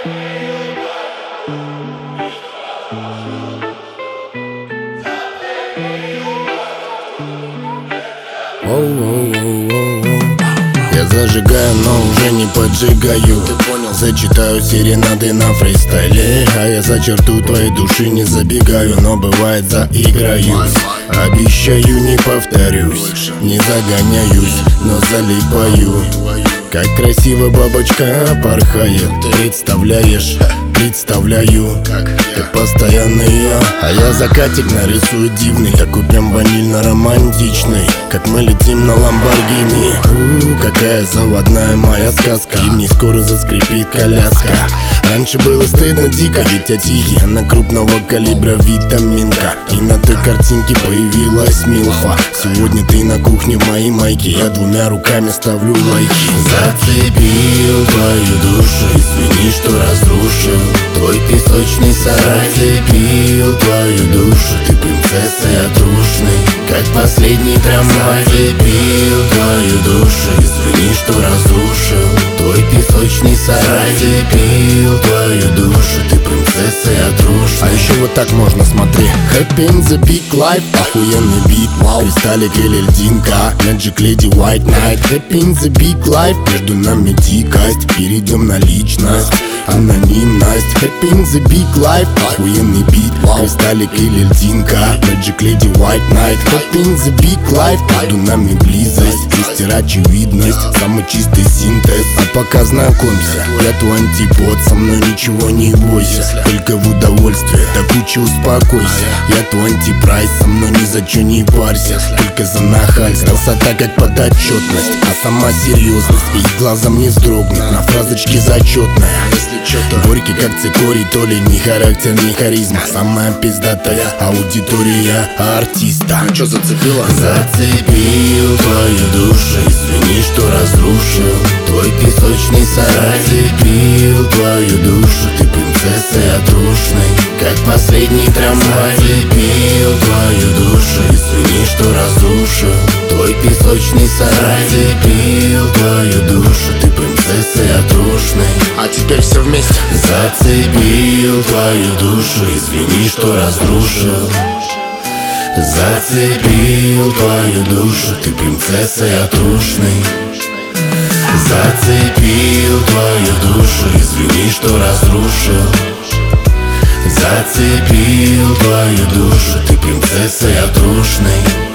Я зажигаю, но уже не поджигаю. Зачитаю серенады на фристайле, а я за черту твоей души не забегаю. Но бывает заиграюсь, обещаю не повторюсь. Не загоняюсь, но залипаю. Как красиво бабочка порхает. Представляешь, представляю, как постоянно я. А я закатик нарисую дивный, такой прям ванильно-романтичный. Как мы летим на Ламборгини. Какая заводная моя сказка. И мне скоро заскрипит коляска. Раньше было стыдно дико, ведь я тихий, она крупного калибра витаминка. И на той картинке появилась милфа. Сегодня ты на кухне в моей майке, я двумя руками ставлю лайки. Зацепил твою душу, извини, что разрушил твой песочный сарай. Зацепил твою душу, ты принцесса отрушный, как последний трамвай. Зацепил твою душу, извини, что разрушил твой песочный сарай. Зацепил твою душу, ты принцесса отрушный. А еще вот так можно, смотри. Happy in the big life, охуенный бит, вау. Кристаллик или льдинка, Magic Lady White Night. Happy in the big life, между нами дикость, перейдем на личность, анонимность. Happy in the big life, охуенный бит, вау. Кристаллик или льдинка, Magic Lady White Night. Happy in the big life, между нами близость, есть очевидность, самый чистый синтез. А пока знакомься, я твой антипод, со мной ничего не бойся, только в удовольствие, до кучи успокойся. Я твой антипрайс, со мной ни за чё не парься, только за нахальство. Красота как подотчетность, а сама серьезность, и глазом не вздрогнуть, на фразочке зачетная. Горький как цикорий, то ли ни характер, ни харизма. Самая пиздатая аудитория артиста. Чё зацепило? Зацепил твою душу, извини, что разрушил твой песочный сарай. Зацепил твою душу, ты принцесса отрушный, как последний трамвай. Зацепил твою душу, извини, что разрушил твой песочный сарай. Зацепил твою душу, ты принцесса отрушный. А теперь все вместе. Зацепил твою душу, извини, что разрушил. Зацепил твою душу, ты принцесса отрушный. Зацепил твою душу, извини, что разрушил. Зацепил твою душу, ты принцесса отрушный.